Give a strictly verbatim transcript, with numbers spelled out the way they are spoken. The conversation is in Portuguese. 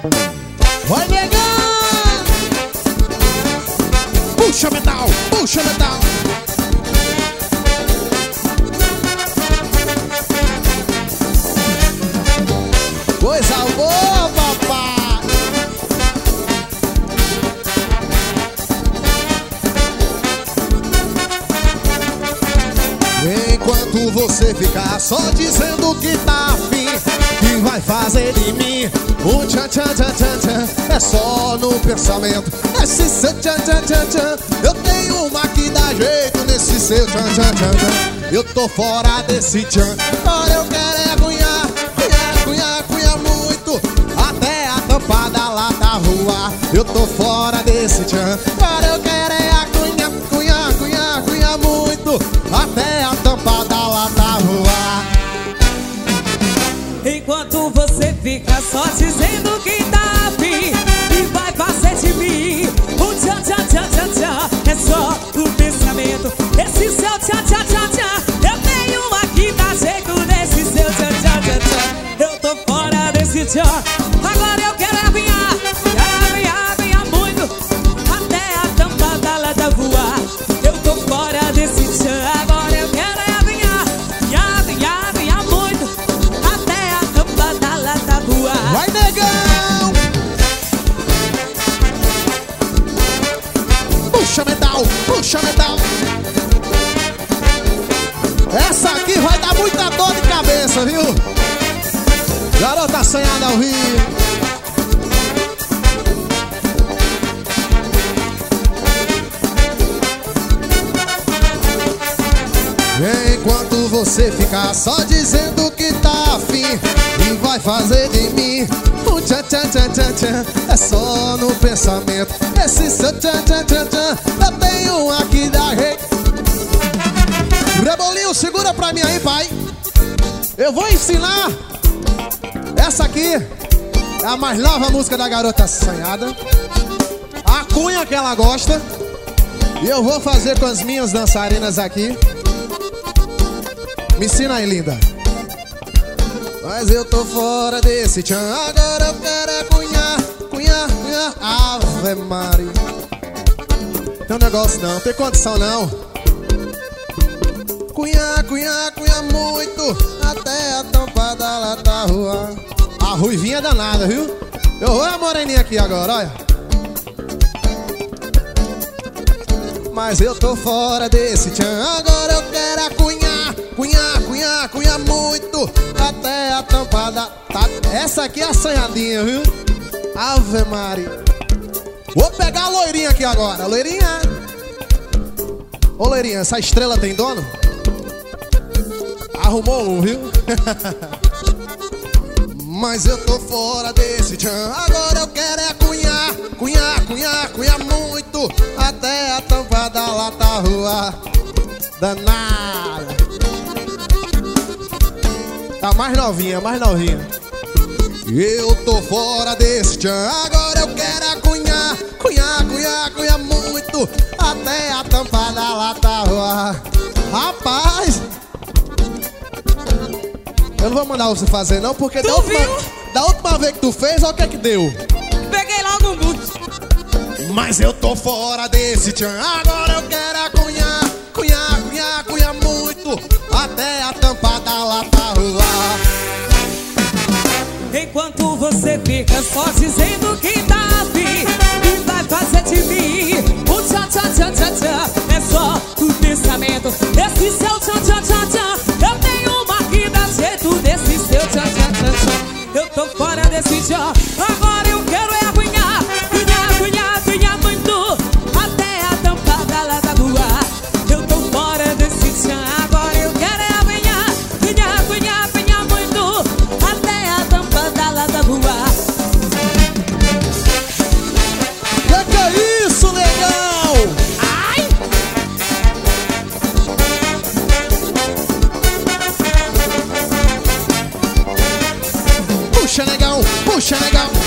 Vai negar! Puxa metal, puxa metal. Coisa boa, papai. Enquanto você ficar só dizendo que tá afim, que vai fazer de mim um tchan tchan tchan tchan tchan, é só no pensamento. Esse seu tchan tchan tchan tchan, eu tenho uma que dá jeito nesse seu tchan tchan tchan tchan. Eu tô fora desse tchan. Agora eu quero é cunhar, cunhar, cunhar, cunhar muito, até a tampa da lata voar. Eu tô fora desse tchan. Agora eu quero é a cunhar, cunhar, cunhar, cunhar muito, até a tampa da lata voar. Enquanto você fica só dizendo que tá afim e vai fazer de mim um tchan tchan tchan tchan tchan, é só o pensamento. Esse seu tchan tchan tchan tchan, eu tenho uma que dá jeito nesse seu tchan tchan tchan tchan. Eu tô fora desse tchan. Agora eu quero avinhar, avinhar, avinhar muito, até a tampa da lata voar. Eu tô fora desse tchan. Agora eu quero avinhar, avinhar, avinhar muito, até a tampa da lata voar. Vai, negão! Puxa metal, puxa metal. Essa aqui vai dar muita dor de cabeça, viu? Garota assanhada ao vivo. Enquanto você ficar só dizendo que tá afim e vai fazer de mim um tchan tchan tchan tchan tchan, é só no pensamento. Esse seu tchan tchan tchan tchan, eu tenho uma que dá rei. Rebolinho, segura pra mim aí, pai. Eu vou ensinar. Essa aqui é a mais nova música da Garota Assanhada, a cunha que ela gosta. E eu vou fazer com as minhas dançarinas aqui. Me ensina aí, linda. Mas eu tô fora desse tchan. Agora eu quero é cunhar, cunhar, cunhar. Ave Maria. Tem um negócio não, tem condição não. Cunhar, cunhar, cunhar muito, até a tampa da lata voar. A ruivinha é danada, viu? Eu vou a moreninha aqui agora, olha. Mas eu tô fora desse tchan. Agora eu quero é cunhar, cunhar, cunhar, cunhar muito, até a tampa da... Tá... Essa aqui é assanhadinha, viu? Ave Maria. Vou pegar a loirinha aqui agora. Loirinha. Ô loirinha, essa estrela tem dono? Arrumou um, viu? Mas eu tô fora desse tchan. Agora eu quero é cunhar, cunhar, cunhar, cunhar muito, até a tampa da lata voar. Danada. Tá mais novinha, mais novinha. Eu tô fora desse tchan. Agora eu quero é cunhar, cunhar, cunhar, cunhar muito, até a tampa da lata voar. Rapaz, eu não vou mandar você fazer não, porque da última, da última vez que tu fez, olha o que é que deu. Peguei logo um bucho. Mas eu tô fora desse tchan. Agora eu quero é cunhar, cunhar, cunhar, cunhar muito, até a tampa da lata voar. Enquanto você fica só dizendo que tá afim e vai fazer de mim um tchan tchan tchan tchan tchan, é só o pensamento. Esse seu tchan tchan tchan tchan, eu tenho uma que dá jeito desse seu tchan tchan tchan tchan. Eu tô fora desse tchan. Agora eu quero é cunhar, cunhar, cunhar, cunhar muito, até a tampa da lata voar. Eu tô fora desse tchan. Agora eu quero é cunhar, cunhar, cunhar, cunhar muito, até a tampa da lata voar. Que que é isso, negão? Ai! Puxa, negão, puxa, negão.